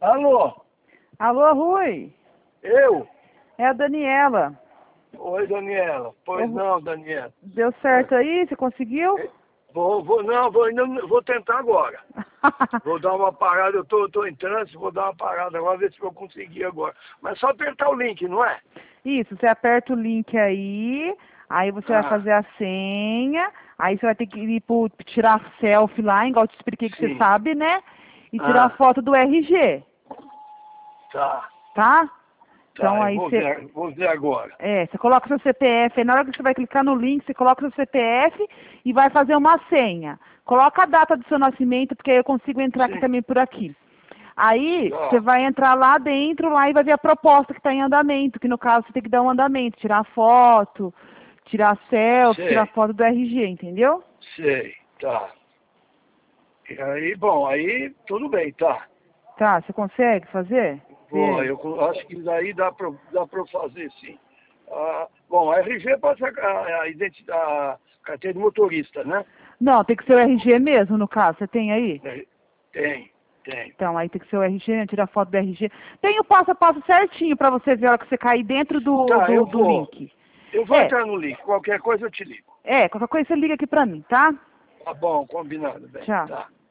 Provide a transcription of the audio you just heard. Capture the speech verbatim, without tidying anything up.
Alô? Alô, Rui? Eu? É a Daniela. Oi, Daniela. Pois Ô, não, Daniela. Deu certo aí? Você conseguiu? Vou, vou, não, vou, ainda não- vou tentar agora. Vou dar uma parada, eu tô, tô em trânsito, vou dar uma parada agora, ver se eu conseguir agora. Mas só apertar o link, não é? Isso, você aperta o link aí, aí você vai Ah, fazer a senha, aí você vai ter que ir pro, tirar selfie lá, igual eu te expliquei que você sim. sabe, né? E tirar Ah, foto do R G, tá. tá? Então Tá, eu aí vou você, ver, vou ver agora. é, você coloca seu C P F, aí na hora que você vai clicar no link, você coloca seu C P F e vai fazer uma senha. Coloca a data do seu nascimento, porque aí eu consigo entrar aqui Sim. também por aqui. Aí, você Tá. vai entrar lá dentro lá e vai ver a proposta que está em andamento, que no caso você tem que dar um andamento, tirar foto, tirar selfie, tirar Sei, foto do R G, entendeu? sei, tá. E aí, bom, aí tudo bem, tá. Tá, você consegue fazer? Vou, Vê. eu co- acho que daí dá pra, dá pra eu fazer, sim. Ah, bom, a R G pode ser a, a, identi- a carteira de motorista, né? Não, tem que ser o R G mesmo, no caso, você tem aí? É, tem, tem. Então, aí tem que ser o R G, né? Tirar foto do R G. Tem o passo a passo certinho pra você ver a hora que você cair dentro do, Tá, do, eu do vou. link. Eu vou É, entrar no link. Qualquer coisa eu te ligo. é, qualquer coisa você liga aqui pra mim, tá? Tá bom, combinado, bem. Tchau. Tá.